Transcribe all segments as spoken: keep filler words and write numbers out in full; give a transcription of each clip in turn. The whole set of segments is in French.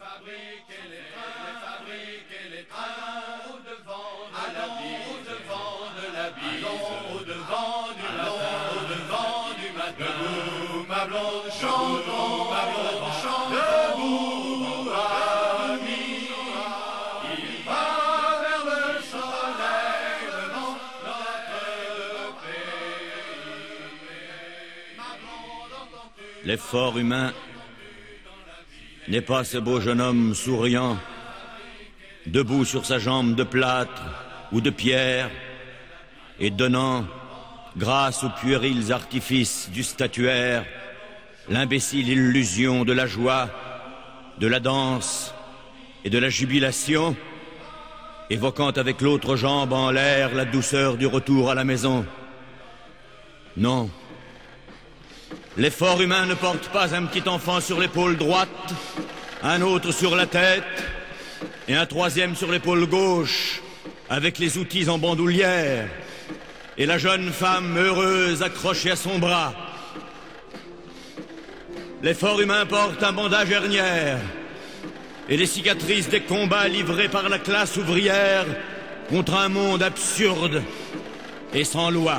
fabriquer les trains, les fabriquer les trains, au devant de la bise, au devant de la bise, au devant du matin, au devant du matin. Debout, ma blonde, chantons, ma blonde, chantons, debout, amis, il va vers le soleil, devant notre pays. Ma blonde, entends-tu? L'effort humain n'est pas ce beau jeune homme souriant, debout sur sa jambe de plâtre ou de pierre, et donnant, grâce aux puérils artifices du statuaire, l'imbécile illusion de la joie, de la danse et de la jubilation, évoquant avec l'autre jambe en l'air la douceur du retour à la maison. Non. L'effort humain ne porte pas un petit enfant sur l'épaule droite, un autre sur la tête et un troisième sur l'épaule gauche, avec les outils en bandoulière et la jeune femme heureuse accrochée à son bras. L'effort humain porte un bandage hernière et les cicatrices des combats livrés par la classe ouvrière contre un monde absurde et sans loi.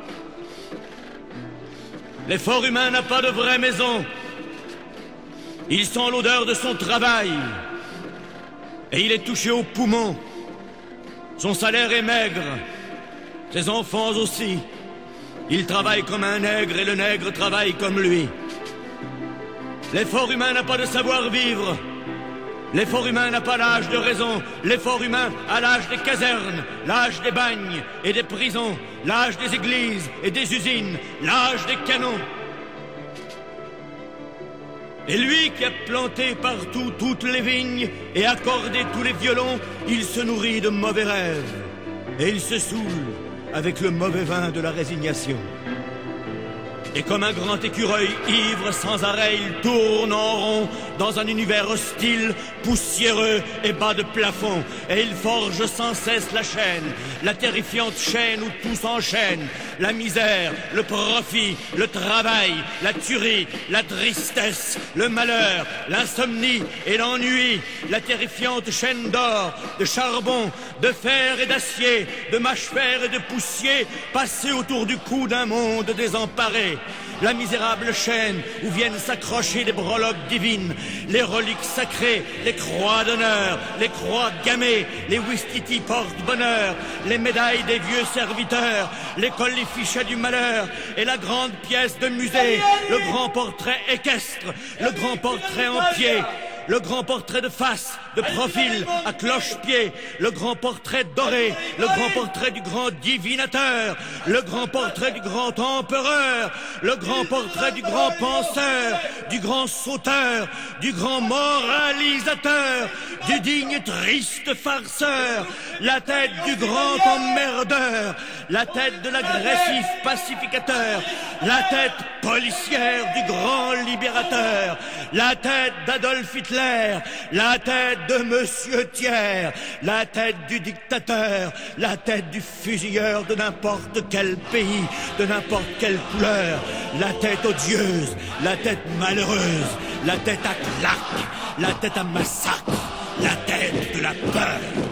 L'effort humain n'a pas de vraie maison. Il sent l'odeur de son travail et il est touché aux poumons. Son salaire est maigre, ses enfants aussi. Il travaille comme un nègre et le nègre travaille comme lui. L'effort humain n'a pas de savoir-vivre. L'effort humain n'a pas l'âge de raison. L'effort humain a l'âge des casernes, l'âge des bagnes et des prisons, l'âge des églises et des usines, l'âge des canons. Et lui qui a planté partout toutes les vignes et accordé tous les violons, il se nourrit de mauvais rêves et il se saoule avec le mauvais vin de la résignation. Et comme un grand écureuil ivre sans arrêt, il tourne en rond dans un univers hostile, poussiéreux et bas de plafond. Et il forge sans cesse la chaîne, la terrifiante chaîne où tout s'enchaîne. La misère, le profit, le travail, la tuerie, la tristesse, le malheur, l'insomnie et l'ennui. La terrifiante chaîne d'or, de charbon, de fer et d'acier, de mâche-fer et de poussier, passée autour du cou d'un monde désemparé. La misérable chaîne où viennent s'accrocher les breloques divines, les reliques sacrées, les croix d'honneur, les croix gammées, les ouistiti porte-bonheur, les médailles des vieux serviteurs, les colifichets du malheur et la grande pièce de musée, le grand portrait équestre, le grand portrait en pied, le grand portrait de face, de profil, à cloche-pied, le grand portrait doré, le grand portrait du grand divinateur, le grand portrait du grand empereur, le grand portrait du grand penseur, du grand sauteur, du grand moralisateur, du digne triste farceur, la tête du grand emmerdeur, la tête de l'agressif pacificateur, la tête policière du grand libérateur, la tête d'Adolf Hitler, la tête de Monsieur Thiers, la tête du dictateur, la tête du fusilleur de n'importe quel pays, de n'importe quelle couleur, la tête odieuse, la tête malheureuse, la tête à claque, la tête à massacre, la tête de la peur.